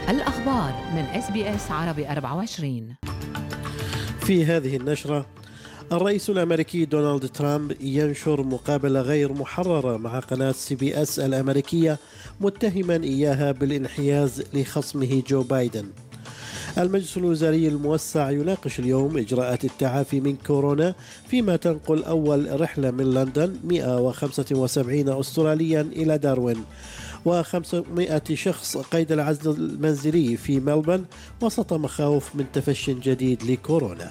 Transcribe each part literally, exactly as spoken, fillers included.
الأخبار من إس بي إس عربي أربعة وعشرين. في هذه النشرة، الرئيس الأمريكي دونالد ترامب ينشر مقابلة غير محررة مع قناة سي بي إس الأمريكية متهما إياها بالانحياز لخصمه جو بايدن. المجلس الوزاري الموسع يناقش اليوم إجراءات التعافي من كورونا، فيما تنقل أول رحلة من لندن مئة وخمسة وسبعين أستراليا إلى داروين، وخمسمائة شخص قيد العزل المنزلي في ملبن وسط مخاوف من تفشي جديد لكورونا.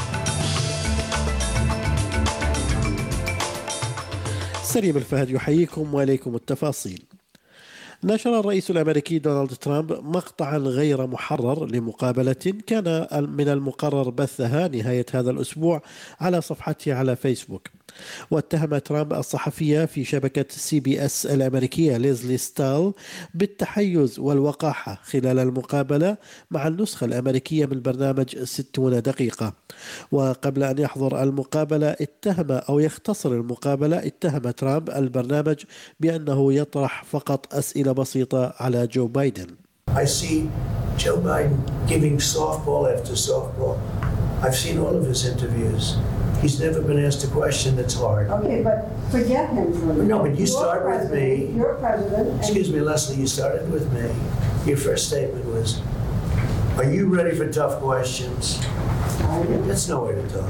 سليم الفهد يحييكم وإليكم التفاصيل. نشر الرئيس الأمريكي دونالد ترامب مقطعا غير محرر لمقابلة كان من المقرر بثها نهاية هذا الأسبوع على صفحته على فيسبوك. واتهم ترامب الصحفية في شبكة سي بي إس الأمريكية ليزلي ستال بالتحيز والوقاحة خلال المقابلة مع النسخة الأمريكية من برنامج ستون دقيقة. وقبل أن يحضر المقابلة اتهم أو يختصر المقابلة اتهم ترامب البرنامج بأنه يطرح فقط أسئلة بسيطة على جو بايدن. I see Joe Biden giving softball after softball. I've seen all of his interviews. He's never been asked a question that's hard. Okay, but forget him for a minute. No, but you You're start with me. You're president. Excuse me, Leslie, you started with me. Your first statement was, are you ready for tough questions? That's no way to talk.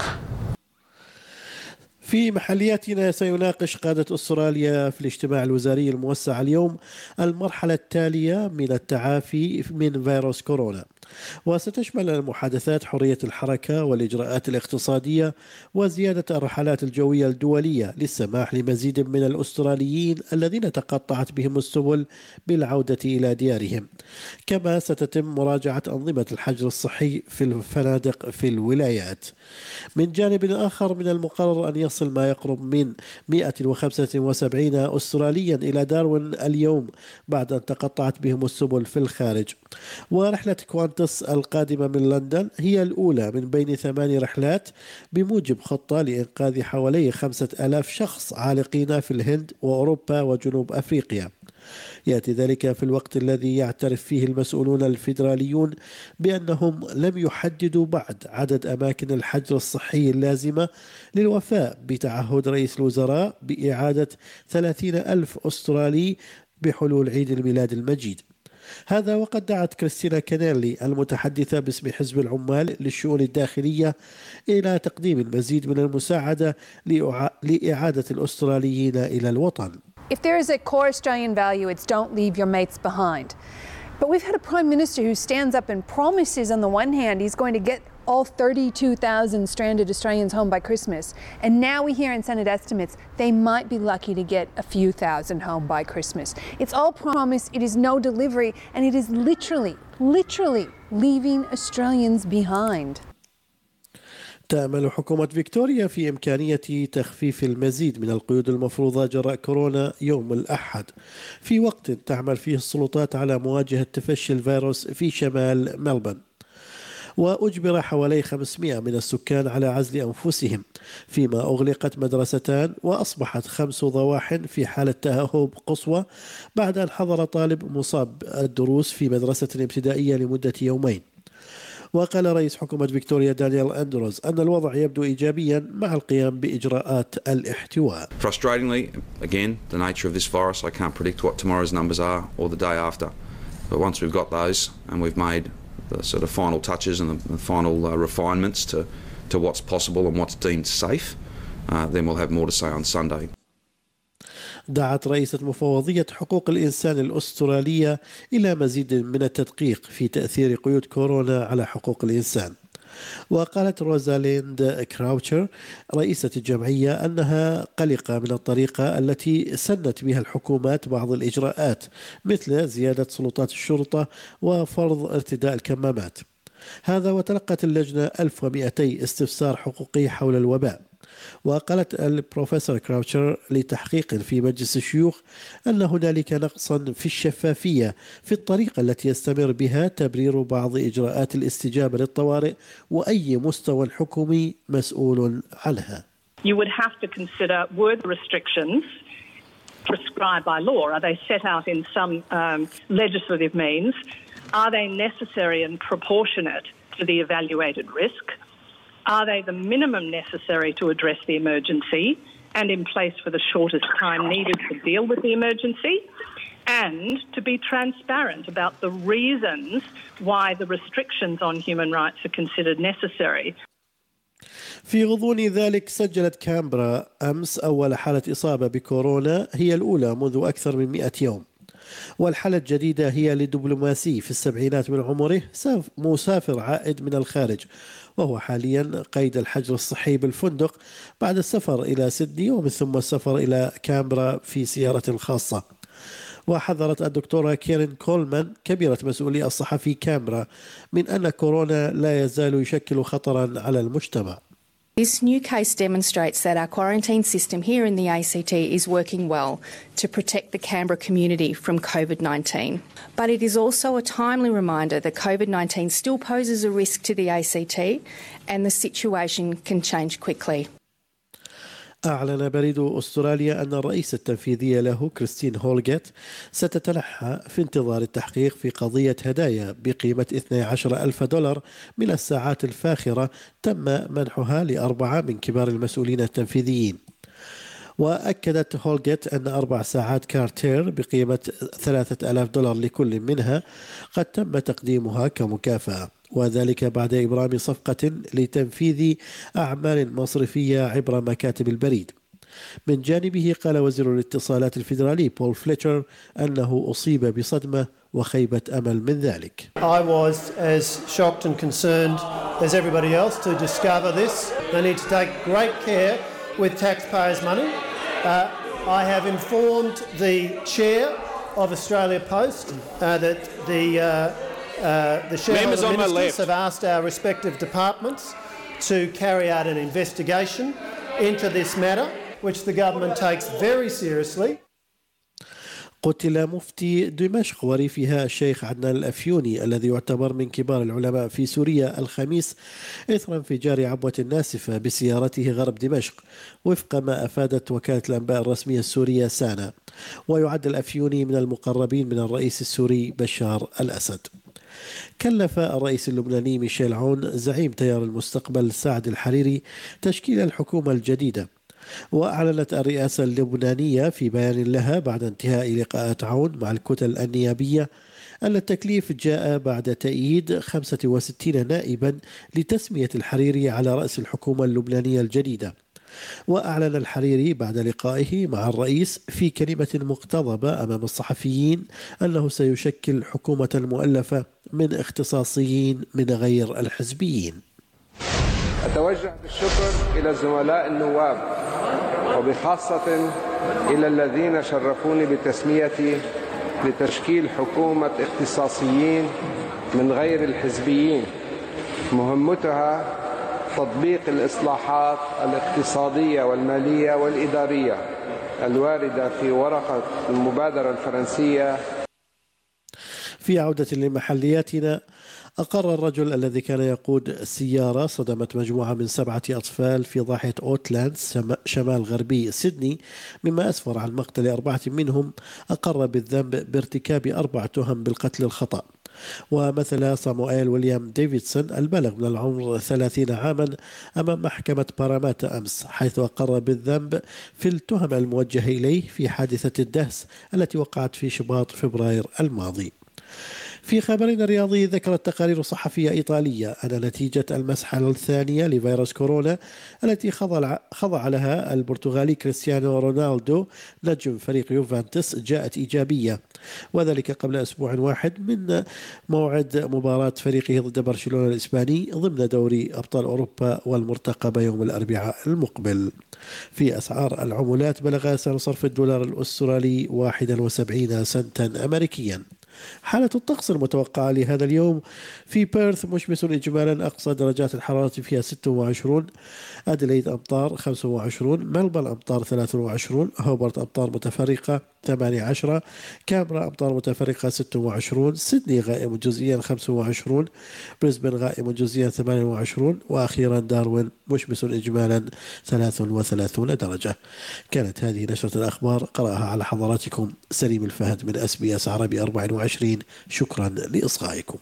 في محلياتنا، سيناقش قادة أستراليا في الاجتماع الوزاري الموسع اليوم المرحلة التالية من التعافي من فيروس كورونا، وستشمل المحادثات حرية الحركة والإجراءات الاقتصادية وزيادة الرحلات الجوية الدولية للسماح لمزيد من الأستراليين الذين تقطعت بهم السبل بالعودة إلى ديارهم. كما ستتم مراجعة أنظمة الحجر الصحي في الفنادق في الولايات. من جانب آخر، من المقرر أن يصل ما يقرب من مئة وخمسة وسبعين أستراليا إلى داروين اليوم بعد أن تقطعت بهم السبل في الخارج. ورحلة كوانتس القادمة من لندن هي الأولى من بين ثمان رحلات بموجب خطة لإنقاذ حوالي خمسة آلاف شخص عالقين في الهند وأوروبا وجنوب أفريقيا. يأتي ذلك في الوقت الذي يعترف فيه المسؤولون الفيدراليون بأنهم لم يحددوا بعد عدد أماكن الحجر الصحي اللازمة للوفاء بتعهد رئيس الوزراء بإعادة ثلاثين ألف أسترالي بحلول عيد الميلاد المجيد. هذا وقد دعت كريستينا كينيلي المتحدثة باسم حزب العمال للشؤون الداخلية إلى تقديم المزيد من المساعدة لإعادة الأستراليين إلى الوطن. If there is a core Australian value, it's don't leave your mates behind. But we've had a Prime Minister who stands up and promises on the one hand he's going to get all thirty-two thousand stranded Australians home by Christmas. And now we hear in Senate estimates they might be lucky to get a few thousand home by Christmas. It's all promise, it is no delivery, and it is literally, literally leaving Australians behind. تأمل حكومة فيكتوريا في إمكانية تخفيف المزيد من القيود المفروضة جراء كورونا يوم الأحد، في وقت تعمل فيه السلطات على مواجهة تفشي الفيروس في شمال ملبن. وأجبر حوالي خمسمائة من السكان على عزل أنفسهم، فيما أغلقت مدرستان وأصبحت خمس ضواحٍ في حالة تأهب قصوى بعد أن حضر طالب مصاب الدروس في مدرسة ابتدائية لمدة يومين. وقال رئيس حكومة فيكتوريا دانيال أندروز أن الوضع يبدو إيجابيا مع القيام بإجراءات الاحتواء. Frustratingly, again, the nature of this virus, I can't predict what tomorrow's numbers are or the day after. But once we've got those and we've made the sort of final touches and the, the final uh, refinements to, to what's possible and what's deemed safe, uh, then we'll have more to say on Sunday. دعت رئيسة مفوضية حقوق الإنسان الأسترالية إلى مزيد من التدقيق في تأثير قيود كورونا على حقوق الإنسان. وقالت روزاليند كراوتشر رئيسة الجمعية أنها قلقة من الطريقة التي سنت بها الحكومات بعض الإجراءات، مثل زيادة سلطات الشرطة وفرض ارتداء الكمامات. هذا وتلقت اللجنة ألف ومئتي استفسار حقوقي حول الوباء. وقالت البروفيسور كراوتشر لتحقيق في مجلس الشيوخ أن هنالك نقصا في الشفافية في الطريقة التي يستمر بها تبرير بعض إجراءات الاستجابة للطوارئ، وأي مستوى حكومي مسؤول عنها. You would have to consider, were the restrictions prescribed by law? Are they set out in some um, legislative means? Are they necessary and proportionate to the evaluated risk? Are they the minimum necessary to address the emergency and in place for the shortest time needed to deal with the emergency? And to be transparent about the reasons why the restrictions on human rights are considered necessary. في غضون ذلك سجلت كامبرا أمس أول حالة إصابة بكورونا، هي الأولى منذ أكثر من مئة يوم، والحالة الجديدة هي لدبلوماسي في السبعينات من عمره مسافر عائد من الخارج، وهو حاليا قيد الحجر الصحي بالفندق بعد السفر إلى سيدني ومن ثم السفر إلى كامبرا في سيارة خاصة. وحذرت الدكتورة كيرين كولمان كبيرة مسؤولي الصحة في كامبرا من أن كورونا لا يزال يشكل خطرا على المجتمع. This new case demonstrates that our quarantine system here in the A C T is working well to protect the Canberra community from COVID nineteen. But it is also a timely reminder that COVID nineteen still poses a risk to the A C T and the situation can change quickly. أعلن بريد أستراليا أن الرئيس التنفيذي له كريستين هولغيت ستتنحى في انتظار التحقيق في قضية هدايا بقيمة اثني عشر ألف دولار من الساعات الفاخرة تم منحها لأربعة من كبار المسؤولين التنفيذيين. وأكدت هولغيت أن أربع ساعات كارتير بقيمة ثلاثة آلاف دولار لكل منها قد تم تقديمها كمكافأة، وذلك بعد إبرام صفقة لتنفيذ أعمال مصرفية عبر مكاتب البريد. من جانبه قال وزير الاتصالات الفيدرالي بول فليتشر أنه أصيب بصدمة وخيبة أمل من ذلك. I was as shocked and concerned as everybody else to discover this. They need to take great care with taxpayers' money. Uh, I have informed the chair of Australia Post uh, that the uh, Uh, the shareholder ministers have asked our respective departments to carry out an investigation into this matter, which the government takes very seriously. قتل مفتي دمشق وريفها الشيخ عدنان الأفيوني الذي يعتبر من كبار العلماء في سوريا الخميس إثر انفجار عبوة ناسفة بسيارته غرب دمشق، وفق ما أفادت وكالة الأنباء الرسمية السورية سانا. ويعد الأفيوني من المقربين من الرئيس السوري بشار الأسد. كلف الرئيس اللبناني ميشيل عون زعيم تيار المستقبل سعد الحريري تشكيل الحكومة الجديدة. وأعلنت الرئاسة اللبنانية في بيان لها بعد انتهاء لقاءات عون مع الكتل النيابية أن التكليف جاء بعد تأييد خمسة وستين نائبا لتسمية الحريري على رأس الحكومة اللبنانية الجديدة. وأعلن الحريري بعد لقائه مع الرئيس في كلمة مقتضبة أمام الصحفيين أنه سيشكل حكومة مؤلفة من اختصاصيين من غير الحزبيين. أتوجه بالشكر إلى الزملاء النواب وبخاصة إلى الذين شرفوني بتسميتي لتشكيل حكومة اختصاصيين من غير الحزبيين مهمتها تطبيق الإصلاحات الاقتصادية والمالية والإدارية الواردة في ورقة المبادرة الفرنسية. في عودة لمحلياتنا، أقر الرجل الذي كان يقود سيارة صدمت مجموعة من سبعة أطفال في ضاحية أوتلاندز شمال غربي سيدني، مما أسفر عن مقتل أربعة منهم، أقر بالذنب بارتكاب أربع تهم بالقتل الخطأ. ومثل صاموئيل ويليام ديفيدسون البالغ من العمر ثلاثين عاما أمام محكمة باراماتا أمس، حيث أقر بالذنب في التهم الموجهة إليه في حادثة الدهس التي وقعت في شباط فبراير الماضي. في خبرنا الرياضي، ذكرت تقارير صحفية إيطالية أن نتيجة المسحة الثانية لفيروس كورونا التي خضع, خضع لها البرتغالي كريستيانو رونالدو نجم فريق يوفنتوس جاءت إيجابية، وذلك قبل أسبوع واحد من موعد مباراة فريقه ضد برشلونة الإسباني ضمن دوري أبطال أوروبا والمرتقبة يوم الأربعاء المقبل. في أسعار العملات بلغ سعر صرف الدولار الأسترالي واحد وسبعين سنتا أمريكيا. حالة الطقس المتوقعة لهذا اليوم: في بيرث مشمس إجمالا، أقصى درجات الحرارة فيها ستة وعشرين، أديلايد أمطار خمسة وعشرين، ملبورن أمطار ثلاثة وعشرين، هوبرت أمطار متفرقة ثمانية عشر، كامبرا أمطار متفرقة ستة وعشرين، سيدني غائم جزئيا خمسة وعشرين، بريسبن غائم جزئيا ثمانية وعشرين، وأخيرا داروين مشمس إجمالا ثلاثة وثلاثين درجة. كانت هذه نشرة الأخبار، قرأها على حضراتكم سليم الفهد من أس بي أس عربي أربعة وعشرين. وعشرين. شكرا لإصغائكم.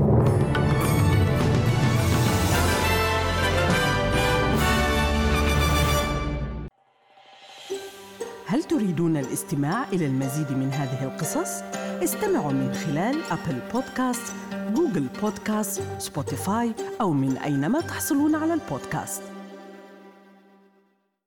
هل تريدون الاستماع إلى المزيد من هذه القصص؟ استمعوا من خلال أبل بودكاست، جوجل بودكاست، سبوتيفاي أو من أينما تحصلون على البودكاست.